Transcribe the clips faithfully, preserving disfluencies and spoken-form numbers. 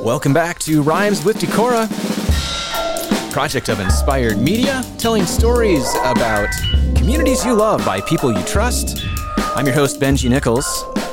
Welcome back to Rhymes with Decorah, project of inspired media, telling stories about communities you love by people you trust. I'm your host, Benji Nichols.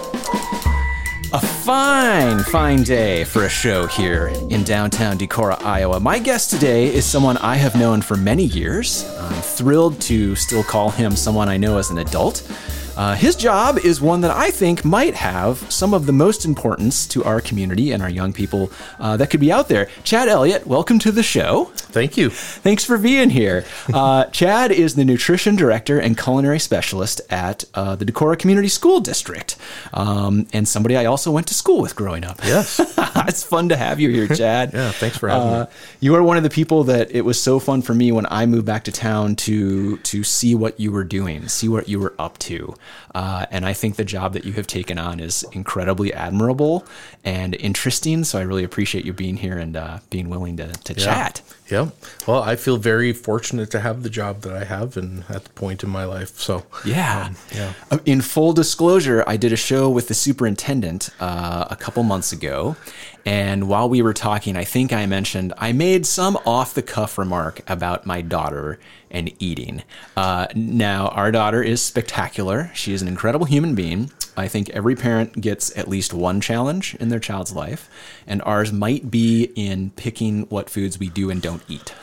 A fine, fine day for a show here in downtown Decorah, Iowa. My guest today is someone I have known for many years. I'm thrilled to still call him someone I know as an adult. Uh, his job is one that I think might have some of the most importance to our community and our young people uh, that could be out there. Chad Elliott, welcome to the show. Thank you. Thanks for being here. Uh, Chad is the nutrition director and culinary specialist at uh, the Decorah Community School District, um, and somebody I also went to school with growing up. Yes. It's fun to have you here, Chad. Yeah, thanks for having uh, me. You are one of the people that it was so fun for me when I moved back to town to to see what you were doing, see what you were up to. Uh, and I think the job that you have taken on is incredibly admirable and interesting. So I really appreciate you being here and uh, being willing to, to Yeah. chat. Yeah. Well, I feel very fortunate to have the job that I have and at the point in my life. So, Yeah. um, yeah. Uh, In full disclosure, I did a show with the superintendent uh, a couple months ago. And while we were talking, I think I mentioned I made some off the cuff remark about my daughter and eating. Uh, now, our daughter is spectacular. She is an incredible human being. I think every parent gets at least one challenge in their child's life, and ours might be in picking what foods we do and don't eat.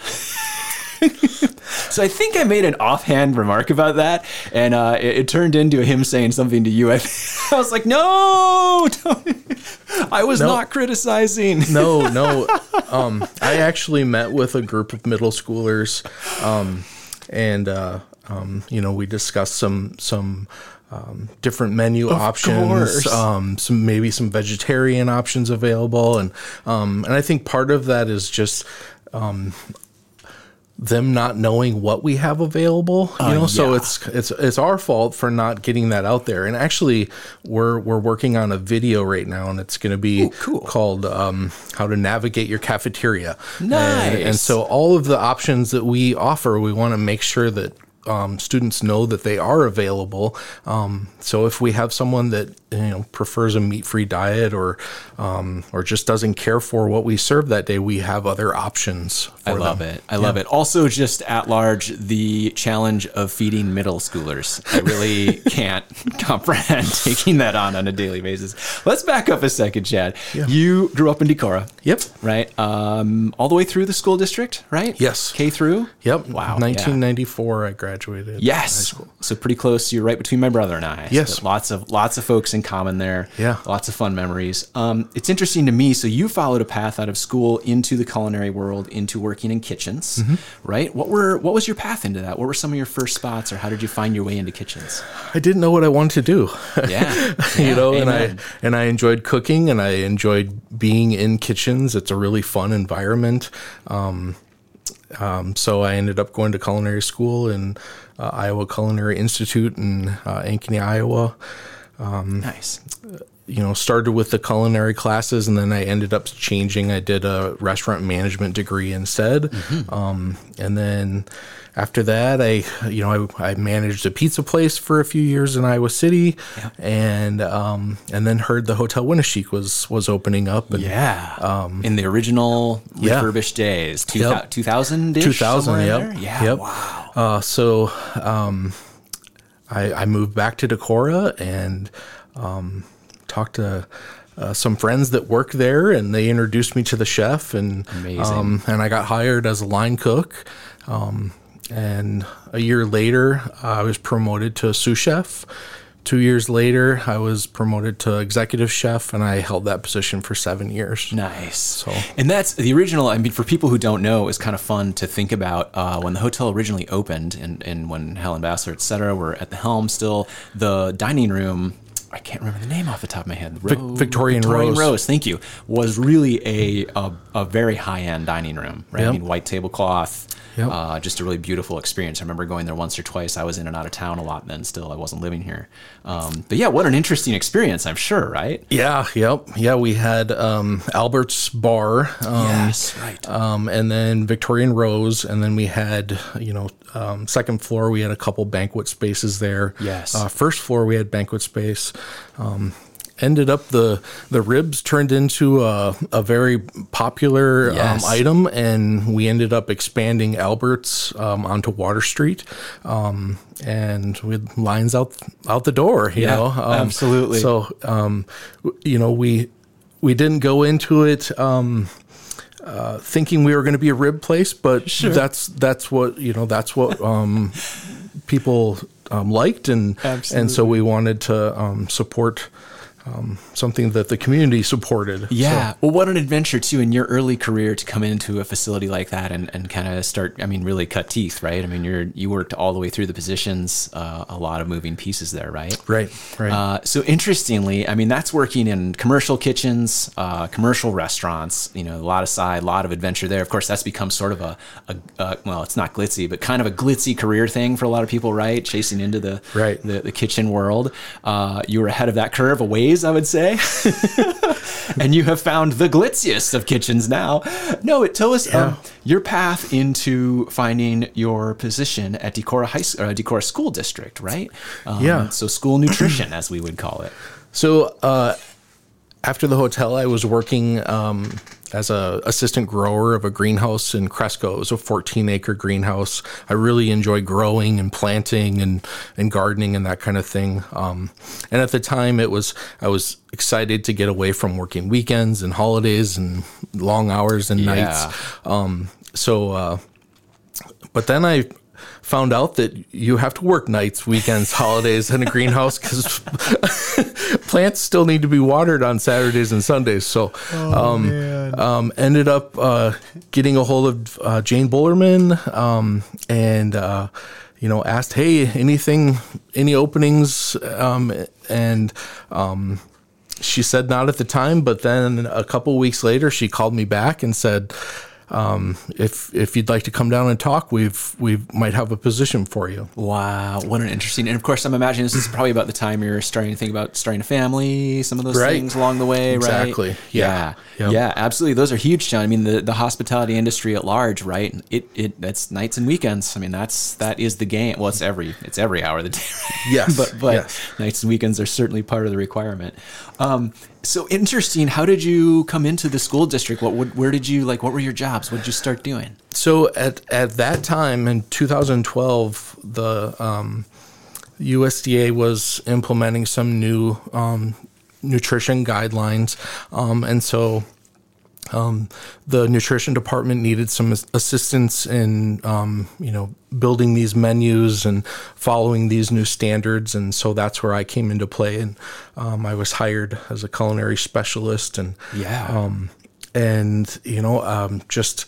So I think I made an offhand remark about that, and uh, it, it turned into him saying something to you. I, I was like, no, don't. I was No. not criticizing. No, no. Um, I actually met with a group of middle schoolers, um, and uh, um, you know, we discussed some some um, different menu options, course. um, some maybe some vegetarian options available, and um, and I think part of that is just. Um, them not knowing what we have available, you Uh, know, so yeah. it's it's it's our fault for not getting that out there. And actually, we're we're working on a video right now, and it's going to be Ooh, cool. called um, "How to Navigate Your Cafeteria." Nice. And, and so, all of the options that we offer, we want to make sure that um, students know that they are available. Um, so, if we have someone that you know prefers a meat-free diet or um, or just doesn't care for what we serve that day, we have other options. For I love them. it. I love it. Also, just at large, the challenge of feeding middle schoolers. I really can't comprehend taking that on on a daily basis. Let's back up a second, Chad. Yeah. You grew up in Decorah. Yep. Right? Um, all the way through the school district, right? Yes. K through? Yep. Wow. yeah. nineteen ninety-four, I graduated. Yes. So pretty close. You're right between my brother and I. Yes. But lots of lots of folks in common there. Yeah. Lots of fun memories. Um, it's interesting to me. So you followed a path out of school into the culinary world, into working in kitchens, Mm-hmm. right? What were what was your path into that? What were some of your first spots, or how did you find your way into kitchens? I didn't know what I wanted to do. Yeah. you Yeah, know, amen. and I and I enjoyed cooking and I enjoyed being in kitchens. It's a really fun environment. Um, um, so I ended up going to culinary school in uh, Iowa Culinary Institute in uh, Ankeny, Iowa. Nice. You know, started with the culinary classes, and then I ended up changing. I did a restaurant management degree instead, Mm-hmm. um, and then after that, I, you know, I, I managed a pizza place for a few years in Iowa City, Yep. and um, and then heard the Hotel Winneshiek was was opening up. And, Yeah. Um, in the original yeah. refurbished days, Yep. two thousand ish. two thousand, yep, Yeah. yep. Wow. Uh, so um, I, I moved back to Decorah and um, talked to uh, some friends that work there, and they introduced me to the chef, and Amazing. um, and I got hired as a line cook. Um, and a year later, I was promoted to sous chef. Two years later, I was promoted to executive chef, and I held that position for seven years. Nice. So- And that's the original. I mean, for people who don't know, it was kind of fun to think about uh, when the hotel originally opened, and, and when Helen Bassler, et cetera, were at the helm still, the dining room, I can't remember the name off the top of my head. Vic- Victorian Victorian Rose. Rose, thank you, was really a a, a very high-end dining room, right? I Yep. mean, white tablecloth, Yep. uh, just a really beautiful experience. I remember going there once or twice. I was in and out of town a lot then still. I wasn't living here. Um, but yeah, what an interesting experience, I'm sure, right? Yeah, yep. Yeah, we had um, Albert's Bar. Um, Yes, right. Um, and then Victorian Rose. And then we had, you know, um, second floor, we had a couple banquet spaces there. Yes. Uh, first floor, we had banquet space. Um, ended up the the ribs turned into a, a very popular Yes. um, item, and we ended up expanding Albert's um, onto Water Street, um, and we had lines out out the door. You Yeah, know, um, absolutely. So um, w- you know, we we didn't go into it. Um, Uh, thinking we were going to be a rib place, but that's that's what you know that's what um, people um, liked, and Absolutely. and so we wanted to um, support um, something that the community supported. Yeah. So, Well, what an adventure too in your early career to come into a facility like that and, and kind of start, I mean, really cut teeth, right? I mean, you're, you worked all the way through the positions, uh, a lot of moving pieces there, right? right, right. Uh, so interestingly, I mean, that's working in commercial kitchens, uh, commercial restaurants, you know, a lot of side, a lot of adventure there. Of course, that's become sort of a, a, a well, it's not glitzy, but kind of a glitzy career thing for a lot of people, right? Chasing into the, Right. the, the kitchen world. Uh, you were ahead of that curve a ways, I would say. And you have found the glitziest of kitchens now. No, it tell us Yeah. um, your path into finding your position at Decorah High School, uh, Decorah School District, right? Um, Yeah. So school nutrition, as we would call it. So uh, after the hotel, I was working um, as a assistant grower of a greenhouse in Cresco. It was a fourteen acre greenhouse. I really enjoy growing and planting and, and gardening and that kind of thing. Um, and at the time, it was I was excited to get away from working weekends and holidays and long hours and Yeah. nights. Um, so, uh, but then I found out that you have to work nights, weekends, holidays in a greenhouse because plants still need to be watered on Saturdays and Sundays. So, um, um, ended up uh, getting a hold of uh, Jane Bullerman um, and, uh, you know, asked, hey, anything, any openings? Um, and um, she said not at the time, but then a couple weeks later, she called me back and said, Um, if if you'd like to come down and talk, we've we might have a position for you. Wow, what an interesting. And of course, I'm imagining this is probably about the time you're starting to think about starting a family, some of those Right. things along the way, Exactly. right? Yeah. Yeah. Yep. Yeah, absolutely. Those are huge, John. I mean, the, the hospitality industry at large, right? It it that's nights and weekends. I mean, that's that is the game. Well, it's every it's every hour of the day. Right? Yes. but but Yes. nights and weekends are certainly part of the requirement. Um, so interesting. How did you come into the school district? What would where did you like? What were your jobs? What did you start doing? So at at that time in two thousand twelve, the um, U S D A was implementing some new um, nutrition guidelines, um, and so um, the nutrition department needed some assistance in um, you know building these menus and following these new standards, and so that's where I came into play, and um, I was hired as a culinary specialist, and Yeah. um, and you know um, just.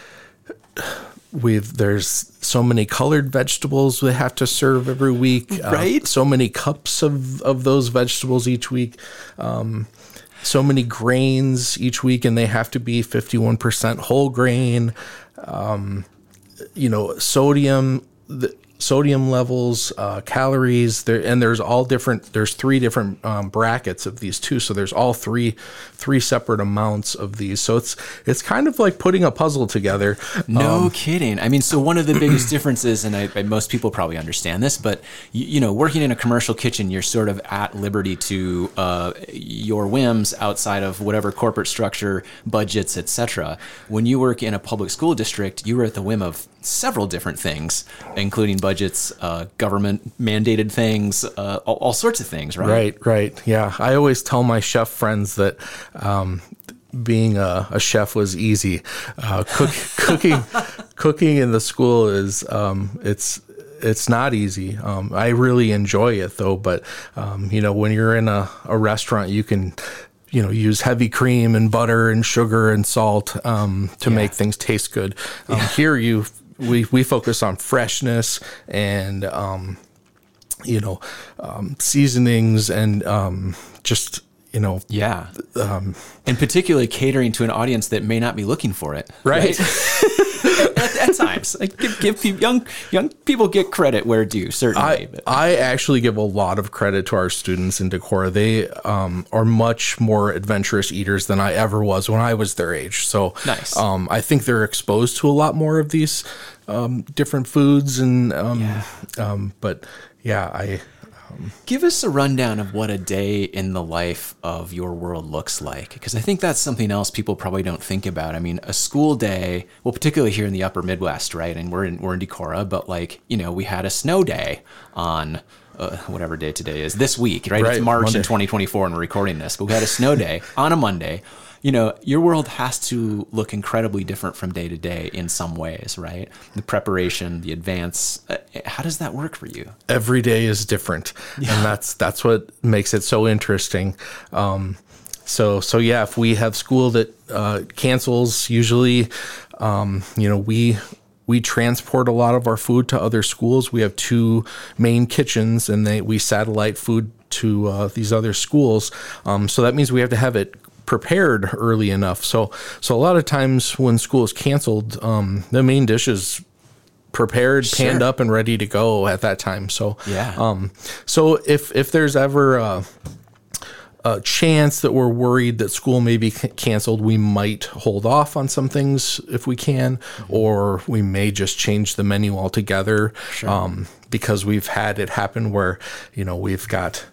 We've there's so many colored vegetables we have to serve every week, Right. Uh, so many cups of, of those vegetables each week, um, so many grains each week, and they have to be fifty-one percent whole grain. Um, you know, sodium, the sodium levels, uh, calories there, and there's all different. There's three different um, brackets of these too. So there's all three three separate amounts of these. So it's it's kind of like putting a puzzle together. No Um, kidding. I mean, so one of the biggest differences, and I, I, most people probably understand this, but you, you know, working in a commercial kitchen, you're sort of at liberty to uh, your whims outside of whatever corporate structure, budgets, et cetera. When you work in a public school district, you are at the whim of several different things, including budgets, uh, government mandated things, uh, all, all sorts of things, right? Right, right. Yeah. I always tell my chef friends that um, being a, a chef was easy. Uh, cook, cooking, cooking in the school is um, it's it's not easy. Um, I really enjoy it though, but um, you know, when you're in a, a restaurant, you can you know use heavy cream and butter and sugar and salt um, to Yeah. make things taste good. Um, Here, you we we focus on freshness and um, you know um, seasonings and um, just you know Yeah. Um, and particularly catering to an audience that may not be looking for it. Right. at, at times, like give, give people, young young people get credit where due. Certainly, I, but. I actually give a lot of credit to our students in Decorah. They um, are much more adventurous eaters than I ever was when I was their age. So Nice. um, I think they're exposed to a lot more of these um, different foods and um, Yeah. um, but yeah, I Give us a rundown of what a day in the life of Your World looks like, because I think that's something else people probably don't think about. I mean, a school day, well, particularly here in the upper Midwest, right? And we're in, we're in Decorah, but like, you know, we had a snow day on uh, whatever day today is this week, right? Right, It's March Monday. in twenty twenty-four and we're recording this, but we had a snow day on a Monday. You know, Your World has to look incredibly different from day to day in some ways, right? The preparation, the advance, uh, how does that work for you? Every day is different, yeah. and that's that's what makes it so interesting. Um, so so yeah, if we have school that uh, cancels, usually, um, you know, we we transport a lot of our food to other schools. We have two main kitchens, and they we satellite food to uh, these other schools. Um, so that means we have to have it prepared early enough. So so a lot of times when school is canceled, um, the main dish is prepared, Sure. panned up, and ready to go at that time. So Yeah. um, so if if there's ever a, a chance that we're worried that school may be c- canceled, we might hold off on some things if we can, or we may just change the menu altogether. Sure. Um, because we've had it happen where, you know, we've got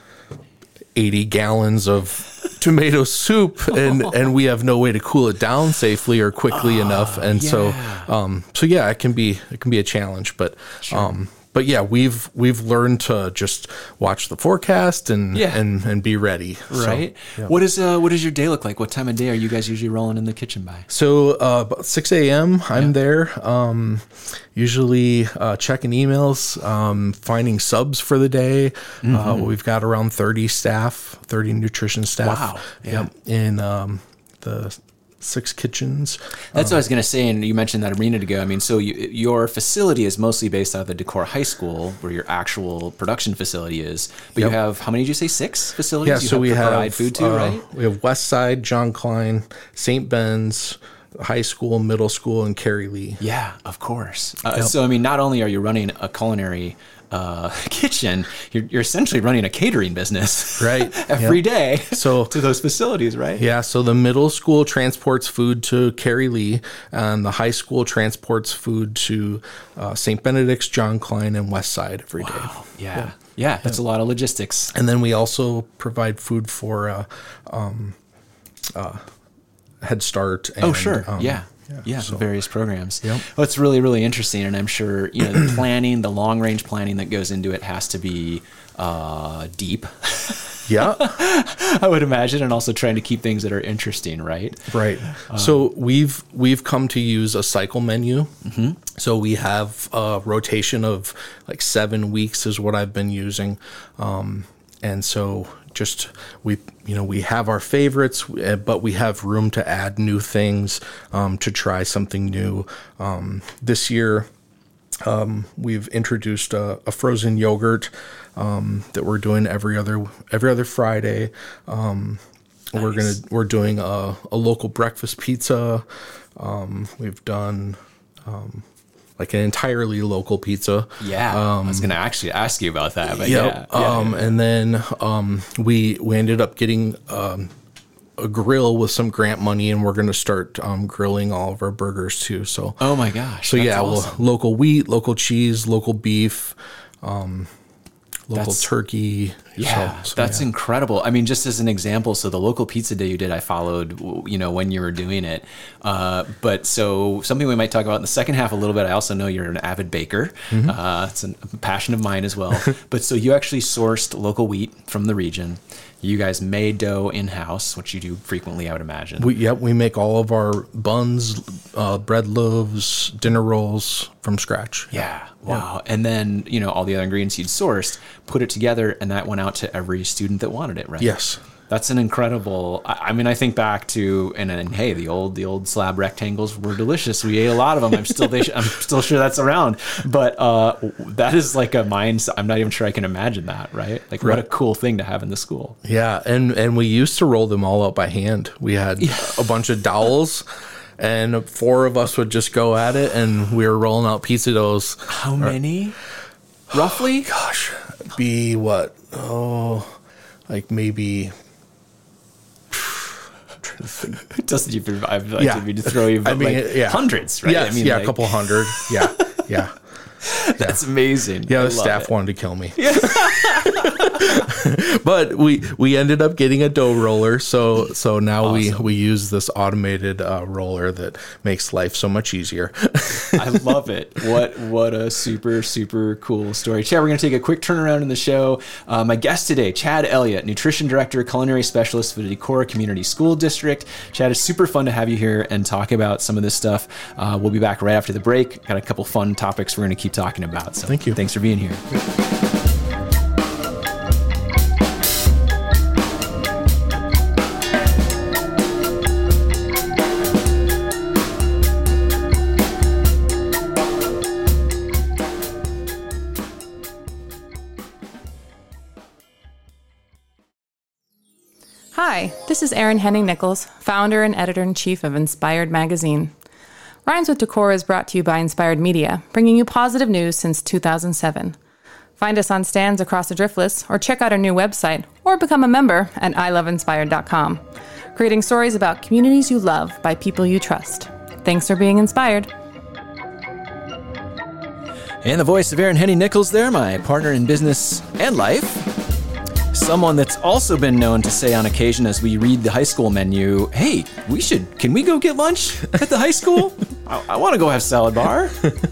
eighty gallons of tomato soup and, and we have no way to cool it down safely or quickly Oh, enough. And yeah. so, um, so yeah, it can be, it can be a challenge, but, um, but yeah, we've, we've learned to just watch the forecast and, Yeah. and, and be ready. So, Right. yeah. What is uh what does your day look like? What time of day are you guys usually rolling in the kitchen by? So uh, about six a.m. I'm Yeah. there, um, usually uh, checking emails, um, finding subs for the day. Mm-hmm. Uh, we've got around thirty staff, thirty nutrition staff. Wow. Yeah. Yep, in um, the six kitchens. That's what I was going to say, and you mentioned that a minute ago. I mean, so you, your facility is mostly based out of the Decorah High School, where your actual production facility is. But Yep. you have, how many did you say, six facilities? Yeah, you so we to have provide food to, uh, right? We have West Side, John Klein, Saint Ben's, high school, middle school, and Carrie Lee. Yeah, of course. Uh, Yep. So, I mean, not only are you running a culinary uh, kitchen, you're, you're essentially running a catering business Right. every Yep. day So to those facilities, right? yeah, so the middle school transports food to Carrie Lee, and the high school transports food to uh, Saint Benedict's, John Klein, and West Side every day. Wow. Yeah. Yeah, that's a lot of logistics. And then we also provide food for uh, um, uh, Head Start. And, Oh, sure. um, yeah. Yeah, so- various programs. Yep. Well, it's really, really interesting, and I'm sure you know the planning, the long range planning that goes into it has to be uh, deep. Yeah. I would imagine, and also trying to keep things that are interesting, right? Right. So we've we've come to use a cycle menu. Mm-hmm. So we have a rotation of like seven weeks is what I've been using, um, and so just we you know we have our favorites, uh, but we have room to add new things, um, to try something new. Um, this year, um, we've introduced a, a frozen yogurt um, that we're doing every other every other Friday. Um, We're gonna Nice. we're doing a, a local breakfast pizza. Um, we've done um, like an entirely local pizza. Yeah, I was going to actually ask you about that, but Yep. yeah, yeah, um, yeah. And then um, we we ended up getting um, a grill with some grant money, and we're going to start um, grilling all of our burgers too. So Oh my gosh! so that's yeah, awesome. well, local wheat, local cheese, local beef, um, local That's- turkey. Yeah, So- so, that's yeah. incredible. I mean, just as an example, so the local pizza day you did, I followed, w- you know, when you were doing it. Uh, but so something we might talk about in the second half a little bit. I also know you're an avid baker. Mm-hmm. Uh, it's a passion of mine as well. But so you actually sourced local wheat from the region. You guys made dough in-house, which you do frequently, I would imagine. We, yep, we make all of our buns, uh, bread loaves, dinner rolls from scratch. Yeah. Wow. And then, you know, all the other ingredients you'd sourced, put it together, and that went out to every student that wanted it, right? Yes. That's an incredible. I I mean, I think back to and, and hey, the old the old slab rectangles were delicious. We ate a lot of them. I'm still they, I'm still sure that's around. But uh, that is like a mindset. I'm not even sure I can imagine that. Right? Like what a Right. cool thing to have in the school. Yeah, and and we used to roll them all out by hand. We had a bunch of dowels, and four of us would just go at it, and we were rolling out pizza doughs. How many? Roughly? Gosh, be what? Oh, like maybe. Doesn't even I'd like Yeah. to, to throw you, but I mean, like yeah. hundreds, right? Yes, I mean, yeah, like, a couple hundred. Yeah, yeah. That's amazing. Yeah, I the love staff it. wanted to kill me. Yeah. But we we ended up getting a dough roller, so so now Awesome. we we use this automated uh, roller that makes life so much easier. I love it. What what a super, super cool story. Chad, we're going to take a quick turnaround in the show. Uh, my guest today, Chad Elliott, Nutrition Director, Culinary Specialist for the Decorah Community School District. Chad, it's super fun to have you here and talk about some of this stuff. Uh, we'll be back right after the break. Got a couple fun topics we're going to keep talking about. So Thank you. Thanks for being here. Hi, this is Erin Henning-Nichols, founder and editor-in-chief of Inspired Magazine. Rhymes with Decorah is brought to you by Inspired Media, bringing you positive news since two thousand seven. Find us on stands across the Driftless, or check out our new website, or become a member at I love inspired dot com, creating stories about communities you love by people you trust. Thanks for being inspired. And the voice of Erin Henning-Nichols there, my partner in business and life. Someone that's also been known to say on occasion as we read the high school menu, hey, we should, can we go get lunch at the high school? I, I want to go have salad bar.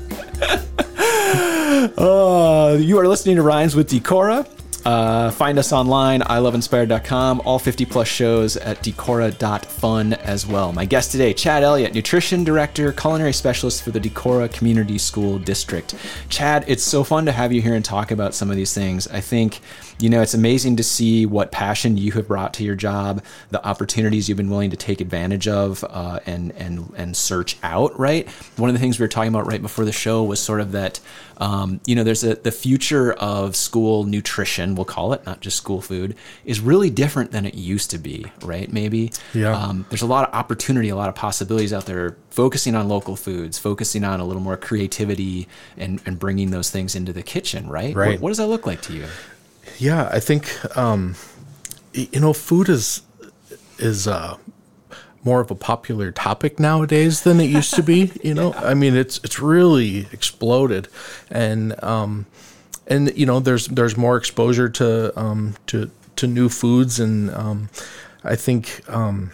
uh, you are listening to Rhymes with Decorah. Uh, find us online, I love inspired dot com, all fifty plus shows at decorah dot fun as well. My guest today, Chad Elliott, Nutrition Director, Culinary Specialist for the Decorah Community School District. Chad, it's so fun to have you here and talk about some of these things. I think, you know, it's amazing to see what passion you have brought to your job, the opportunities you've been willing to take advantage of uh, and and and search out, right? One of the things we were talking about right before the show was sort of that, um, you know, there's a the future of school nutrition, we'll call it, not just school food, is really different than it used to be, right? Maybe. Yeah. Um, there's a lot of opportunity, a lot of possibilities out there, focusing on local foods, focusing on a little more creativity and, and bringing those things into the kitchen, right? Right. What, what does that look like to you? Yeah, I think um, you know, food is is uh, more of a popular topic nowadays than it used to be. You know, yeah. I mean, it's it's really exploded, and um, and you know, there's there's more exposure to um, to to new foods, and um, I think um,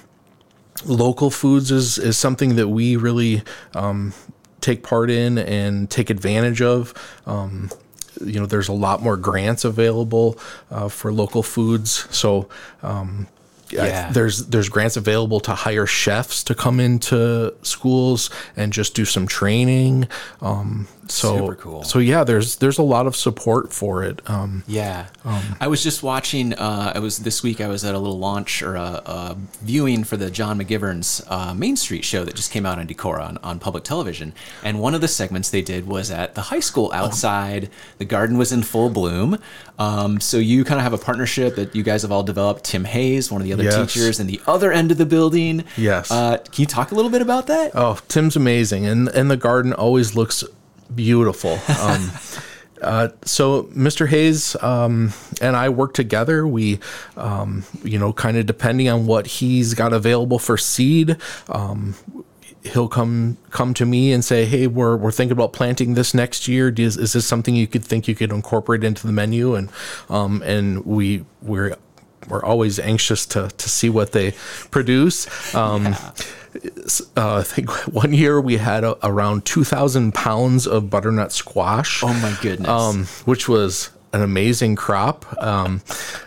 local foods is is something that we really um, take part in and take advantage of. Um, You know, there's a lot more grants available uh, for local foods. So um, yeah. I, there's there's grants available to hire chefs to come into schools and just do some training. Um, so Super cool. So yeah, there's there's a lot of support for it. Um, yeah, um, I was just watching. Uh, I was this week. I was at a little launch or a, a viewing for the John McGivern's uh, Main Street show that just came out on Decorah on, on public television. And one of the segments they did was at the high school outside. Oh. The garden was in full bloom. Um, so you kind of have a partnership that you guys have all developed. Tim Hayes, one of the other yes. teachers, in the other end of the building. Yes. Uh, can you talk a little bit about that? Oh, Tim's amazing, and and the garden always looks beautiful. Um, uh, so Mister Hayes um, and I work together. We, um, you know, kind of depending on what he's got available for seed, um, he'll come come to me and say, "Hey, we're we're thinking about planting this next year. Is, is this something you could think you could incorporate into the menu?" And um, and we we're we're always anxious to to see what they produce. Um, yeah. Uh, I think one year we had a, around two thousand pounds of butternut squash. Oh my goodness. Um, which was an amazing crop. Um,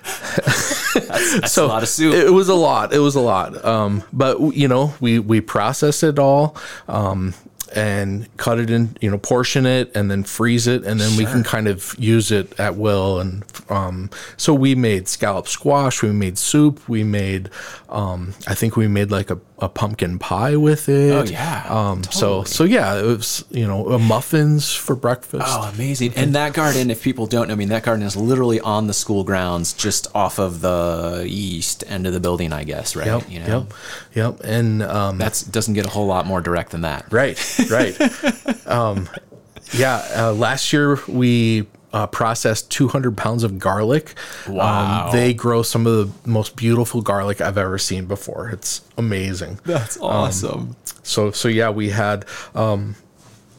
that's that's so a lot of soup. It was a lot. It was a lot. Um, but you know, we, we process it all, um, and cut it in, you know, portion it and then freeze it. And then sure. we can kind of use it at will. And, um, so we made scallop squash, we made soup, we made, um, I think we made like a, a pumpkin pie with it. Oh yeah. Um, totally. so, so yeah, it was, you know, muffins for breakfast. Oh, amazing. And that garden, if people don't know, I mean, that garden is literally on the school grounds, just off of the east end of the building, I guess, right? Yep. You know? Yep. Yep. And, um, that's doesn't get a whole lot more direct than that. Right. Right. um, yeah. Uh, last year we, Uh, processed two hundred pounds of garlic. Wow. Um, they grow some of the most beautiful garlic I've ever seen before. It's amazing. That's awesome. Um, so, so yeah, we had, um,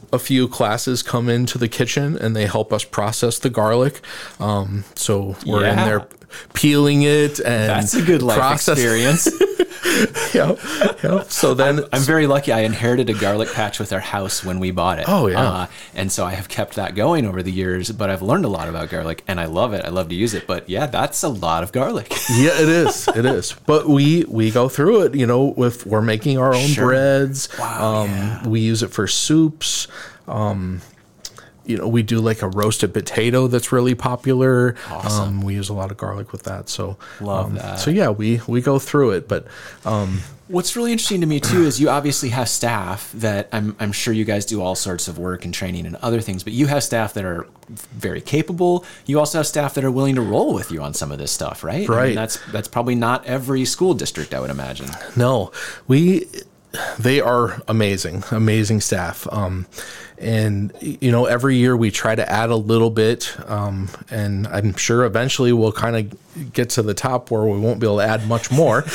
a few classes come into the kitchen and they help us process the garlic. Um, so we're Yeah. in there peeling it and That's a good life process- experience. Yep, yep. So then I'm very lucky. I inherited a garlic patch with our house when we bought it. Oh, yeah. Uh, and so I have kept that going over the years, but I've learned a lot about garlic and I love it. I love to use it. But yeah, that's a lot of garlic. yeah, it is. It is. But we we go through it, you know, with we're making our own Sure. breads. Wow, um, yeah. We use it for soups. Um, you know, we do like a roasted potato that's really popular. Awesome. Um, we use a lot of garlic with that. So Love um, that. So yeah, we we go through it. But um, What's really interesting to me too is you obviously have staff that I'm, I'm sure you guys do all sorts of work and training and other things, but you have staff that are very capable. You also have staff that are willing to roll with you on some of this stuff, right? I mean, Right. that's that's probably not every school district, I would imagine. no, we they are amazing, amazing staff. Um, and you know, every year we try to add a little bit, um, and I'm sure eventually we'll kind of get to the top where we won't be able to add much more.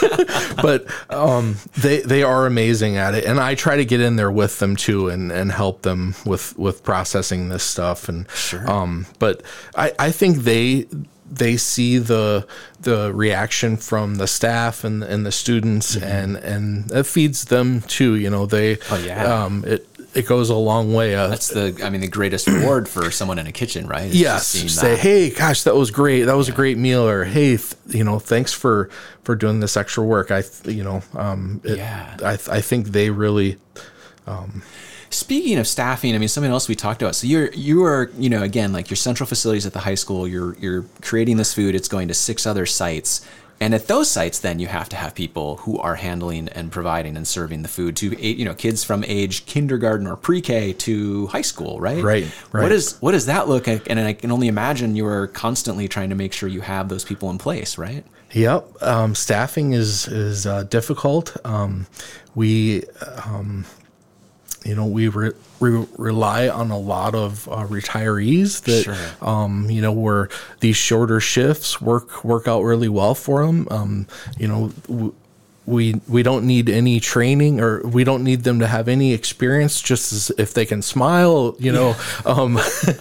But um, they they are amazing at it, and I try to get in there with them too, and, and help them with with processing this stuff. And Sure. um, but I I think they. They see the the reaction from the staff and and the students, and and it feeds them too. You know, they Oh, yeah. um, it it goes a long way. Uh, That's the, I mean, the greatest reward for someone in a kitchen, right? Is yes, just seeing say, that. hey, gosh, that was great. That was a great meal, or hey, th- you know, thanks for for doing this extra work. I, th- you know, um, it, Yeah. I th- I think they really. Speaking of staffing, I mean, something else we talked about. So you're, you are, you know, again, like your central facilities at the high school, you're, you're creating this food. It's going to six other sites. And at those sites, then you have to have people who are handling and providing and serving the food to, you know, kids from age kindergarten or pre-K to high school, right? Right, right. What is, what does that look like? And I can only imagine you are constantly trying to make sure you have those people in place, right? Yep, um, staffing is is uh, difficult. Um, we. Um, You know, we, re- we rely on a lot of uh, retirees that, Sure. um, you know, where these shorter shifts work work out really well for them. Um, you know, w- we we don't need any training, or we don't need them to have any experience. Just as if they can smile, you know, um,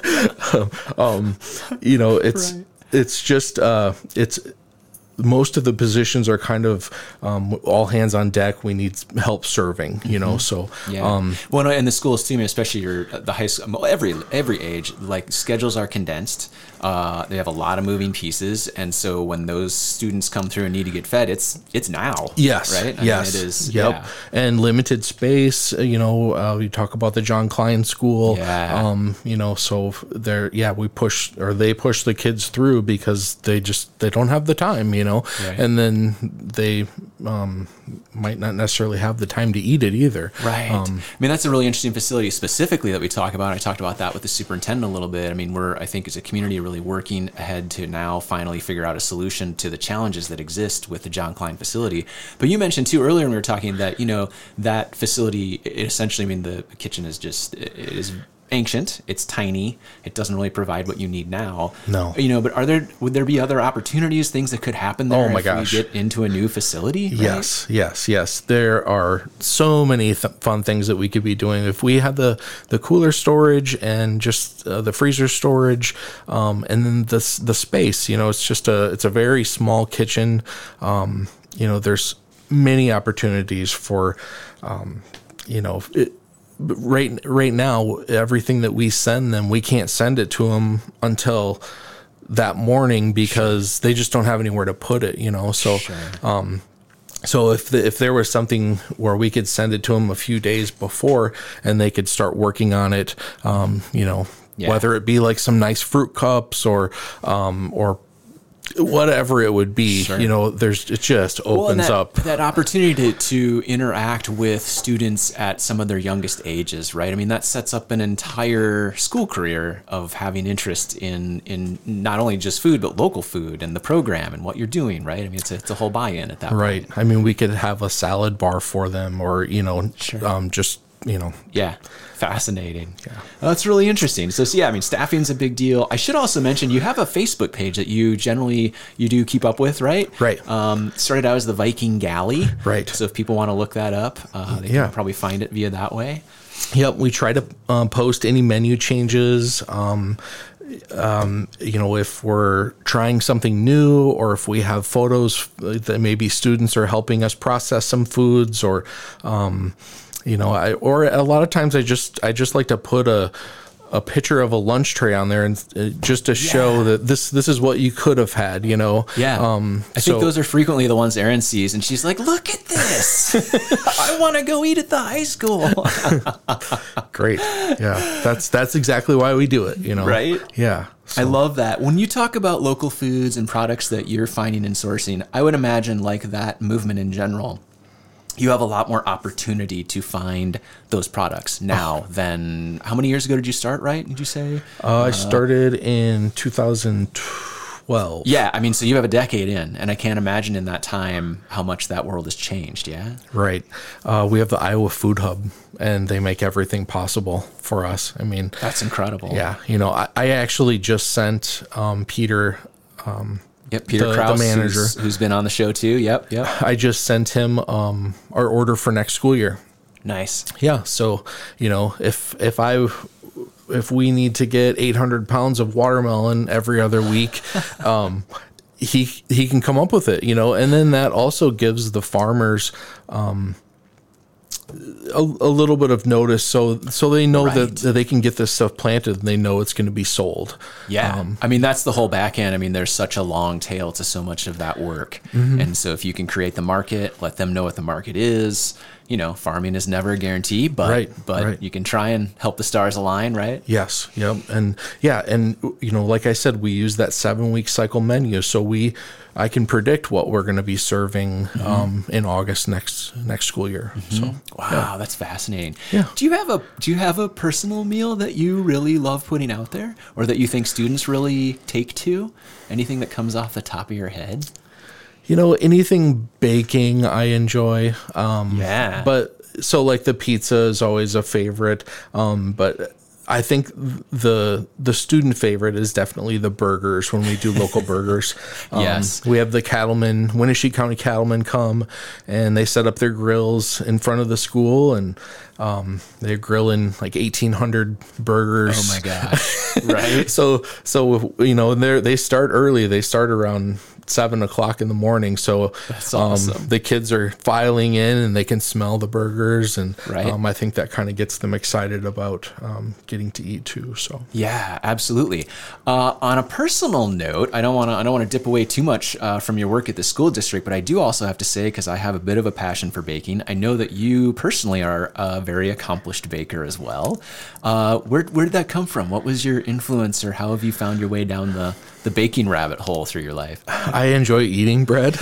um, you know, it's Right. it's just uh, it's. Most of the positions are kind of um, all hands on deck. We need help serving, you know. So, Yeah. um, well, no, and the schools too, especially your the high school, every every age, like schedules are condensed. Uh, they have a lot of moving pieces, and so when those students come through and need to get fed, it's it's now. yes, right. I yes, mean, it is. Yep. Yeah. And limited space. uh, You know, uh, we talk about the John Klein School. Yeah. Um, you know, so they're yeah, we push or they push the kids through because they just they don't have the time. You know, Right. and then they um, might not necessarily have the time to eat it either. Right. Um, I mean, that's a really interesting facility specifically that we talk about. I talked about that with the superintendent a little bit. I mean, we're, I think as a community, really working ahead to now finally figure out a solution to the challenges that exist with the John Klein facility. But you mentioned too earlier when we were talking that, you know, that facility, it essentially, I mean, the kitchen is just, it is ancient, it's tiny, it doesn't really provide what you need now. No. You know, but are there, would there be other opportunities, things that could happen there Oh my if gosh. we get into a new facility? right? Yes, yes, yes. There are so many th- fun things that we could be doing if we had the the cooler storage and just uh, the freezer storage, um, and then the s- the space. You know, it's just a it's a very small kitchen. Um, you know, there's many opportunities for, um, you know. It, But right right now, everything that we send them, we can't send it to them until that morning because they just don't have anywhere to put it, you know. So, um, so if the, if there was something where we could send it to them a few days before and they could start working on it, um, you know, Yeah. whether it be like some nice fruit cups or um, or whatever it would be, Sure. you know, there's it just Well, and opens that, up. that opportunity to, to interact with students at some of their youngest ages, right? I mean, that sets up an entire school career of having interest in in not only just food, but local food and the program and what you're doing, right? I mean, it's a, it's a whole buy-in at that Right. point. I mean, we could have a salad bar for them, or you know, Sure. um, just you know. Yeah. Fascinating. Yeah. Well, that's really interesting. So, so, yeah, I mean, staffing's a big deal. I should also mention you have a Facebook page that you generally, you do keep up with, right? Right. Um, started out as the Viking Galley. Right. So if people want to look that up, uh, they yeah. can probably find it via that way. Yep. We try to um, post any menu changes. Um, um, you know, if we're trying something new, or if we have photos that maybe students are helping us process some foods, or, um, you know, I, or a lot of times I just, I just like to put a, a picture of a lunch tray on there, and uh, just to yeah. show that this, this is what you could have had, you know? Yeah. Um, I so, think those are frequently the ones Erin sees, and she's like, look at this. I want to go eat at the high school. Great. Yeah. That's, that's exactly why we do it, you know? Right. Yeah. So. I love that. When you talk about local foods and products that you're finding and sourcing, I would imagine, like that movement in general, you have a lot more opportunity to find those products now oh. than how many years ago did you start, right? Did you say? Uh, I started in two thousand twelve. Yeah. I mean, so you have a decade in, and I can't imagine in that time how much that world has changed. Yeah. Right. Uh, we have the Iowa Food Hub, and they make everything possible for us. I mean, that's incredible. Yeah. You know, I, I actually just sent um, Peter, um, Yep, Peter the, Krause, the manager, who's, who's been on the show too. Yep, yep. I just sent him um, our order for next school year. Nice. Yeah, so you know, if if I if we need to get eight hundred pounds of watermelon every other week, um, he he can come up with it. You know, and then that also gives the farmers. Um, A, a little bit of notice, so so they know right. that, that they can get this stuff planted, and they know it's going to be sold. Yeah, um, I mean that's the whole back end. I mean, there's such a long tail to so much of that work, mm-hmm. and so if you can create the market, let them know what the market is. You know, farming is never a guarantee, but right, but right. you can try and help the stars align, right? Yes, yep, and yeah, and you know, like I said, we use that seven week cycle menu, so we I can predict what we're going to be serving mm-hmm. um, in August next next school year. Mm-hmm. So wow, yeah. that's fascinating. Yeah. Do you have a do you have a personal meal that you really love putting out there, or that you think students really take to? Anything that comes off the top of your head? You know, anything baking I enjoy. Um, yeah. But so like the pizza is always a favorite. Um, but I think the the student favorite is definitely the burgers when we do local burgers. Um, yes. We have the cattlemen, Winnebago County cattlemen come, and they set up their grills in front of the school, and um, they're grilling like eighteen hundred burgers. Oh my gosh. Right. so, so, you know, they they start early. They start around seven o'clock in the morning. So that's awesome. um, the kids are filing in, and they can smell the burgers. And right. um, I think that kind of gets them excited about um, getting to eat too. So yeah, absolutely. Uh, on a personal note, I don't want to I don't want to dip away too much uh, from your work at the school district, but I do also have to say, because I have a bit of a passion for baking, I know that you personally are a very accomplished baker as well. Uh, where where did that come from? What was your influence, or how have you found your way down the the baking rabbit hole through your life? I enjoy eating bread.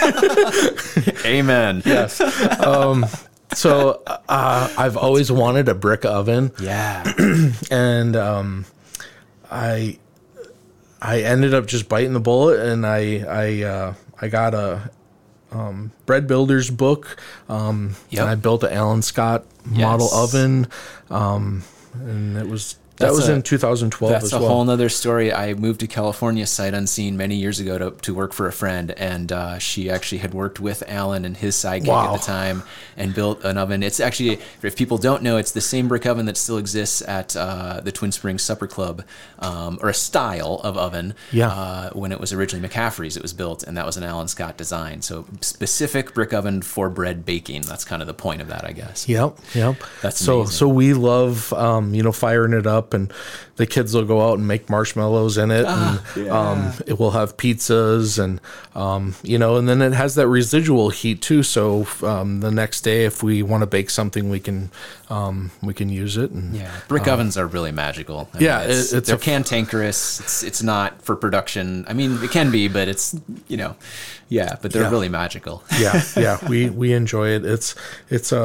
Amen. Yes. Um, so uh, I've always wanted a brick oven. Yeah. and um, I I ended up just biting the bullet, and I I uh, I got a um, bread builder's book. Um, yep. And I built an Allen Scott model yes. oven, um, and it was. That That's was a, in two thousand twelve that's as a well. whole nother story. I moved to California sight unseen many years ago to, to work for a friend, and uh, she actually had worked with Alan and his sidekick wow. at the time and built an oven. It's actually, if people don't know, it's the same brick oven that still exists at uh, the Twin Springs Supper Club, um, or a style of oven. Yeah. Uh, when it was originally McCaffrey's, it was built, and that was an Alan Scott design. So specific brick oven for bread baking. That's kind of the point of that, I guess. Yep, yep. That's so amazing. so we love um, you know, firing it up, and the kids will go out and make marshmallows in it, ah, and yeah. um, it will have pizzas, and um, you know, and then it has that residual heat too. So um, the next day, if we want to bake something, we can um, we can use it. And, yeah, brick um, ovens are really magical. I yeah, mean, it's, it, it's they're a, cantankerous. It's it's not for production. I mean, it can be, but it's, you know, yeah, but they're yeah. really magical. yeah, yeah, we we enjoy it. It's it's a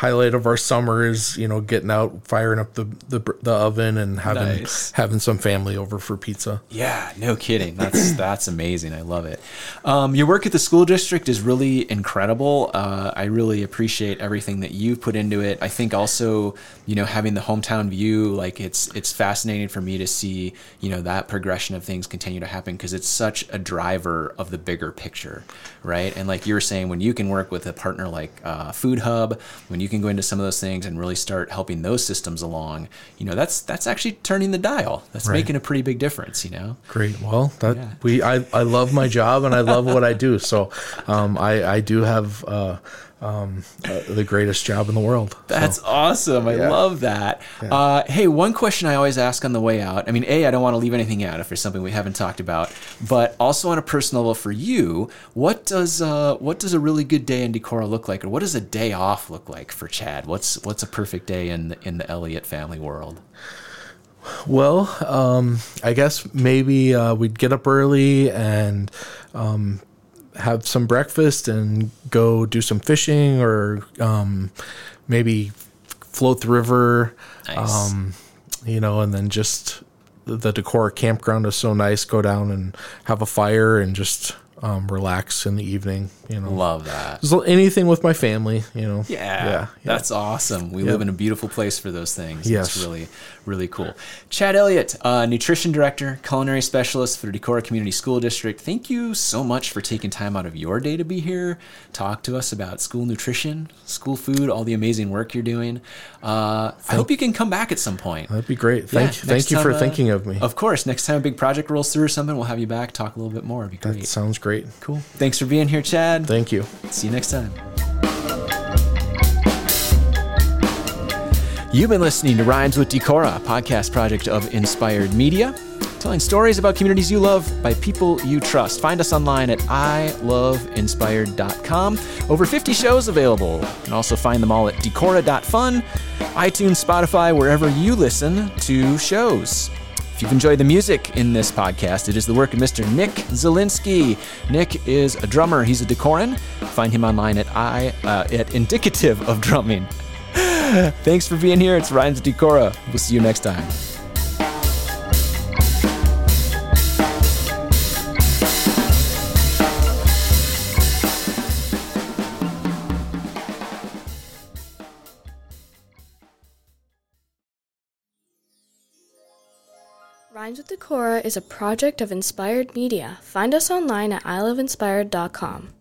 highlight of our summer is, you know, getting out, firing up the the, the oven, and having Nice. having some family over for pizza. Yeah, no kidding. That's that's amazing. I love it. Um, your work at the school district is really incredible. Uh, I really appreciate everything that you've put into it. I think also, you know, having the hometown view, like it's it's fascinating for me to see, you know, that progression of things continue to happen because it's such a driver of the bigger picture, right? And like you were saying, when you can work with a partner like uh, Food Hub, when you can go into some of those things and really start helping those systems along, you know, that's that's actually turning the dial. That's Right. making a pretty big difference, you know? Great. Well, that Yeah. we I, I love my job and I love what I do. So um, I I do have uh, um, uh, the greatest job in the world. That's So, awesome. I Yeah. love that. Uh, hey, one question I always ask on the way out. I mean, A, I don't want to leave anything out if there's something we haven't talked about, but also on a personal level for you, what does uh, what does a really good day in Decorah look like, or what does a day off look like for Chad? What's what's a perfect day in the, in the Elliott family world? well, um, I guess maybe uh, we'd get up early and um, have some breakfast and go do some fishing, or um, maybe float the river. Nice. Um, you know, and then just the Decorah campground is so nice. Go down and have a fire and just um, relax in the evening. You know, Love that. Just anything with my family. You know, Yeah, yeah, that's awesome. We Yep. live in a beautiful place for those things. Yes. It's really, really cool. Chad Elliott, uh, nutrition director, culinary specialist for the Decorah Community School District. Thank you so much for taking time out of your day to be here, talk to us about school nutrition, school food, all the amazing work you're doing. Uh, I hope you can come back at some point. that'd be great. Yeah, Thank, next thank you time, for uh, thinking of me. Of course, next time a big project rolls through or something, we'll have you back, talk a little bit more. It'd be That great. sounds great. Cool. Thanks for being here, Chad. Thank you. See you next time. You've been listening to Rhymes with Decorah, a podcast project of Inspired Media, telling stories about communities you love by people you trust. Find us online at i love inspired dot com. Over fifty shows available. You can also find them all at decorah dot fun, iTunes, Spotify, wherever you listen to shows. If you've enjoyed the music in this podcast, it is the work of Mister Nick Zielinski. Nick is a drummer. He's a Decoran. Find him online at I uh, at Indicative of Drumming. Thanks for being here. It's Rhymes with Decorah. We'll see you next time. Rhymes with Decorah is a project of Inspired Media. Find us online at i love inspired dot com.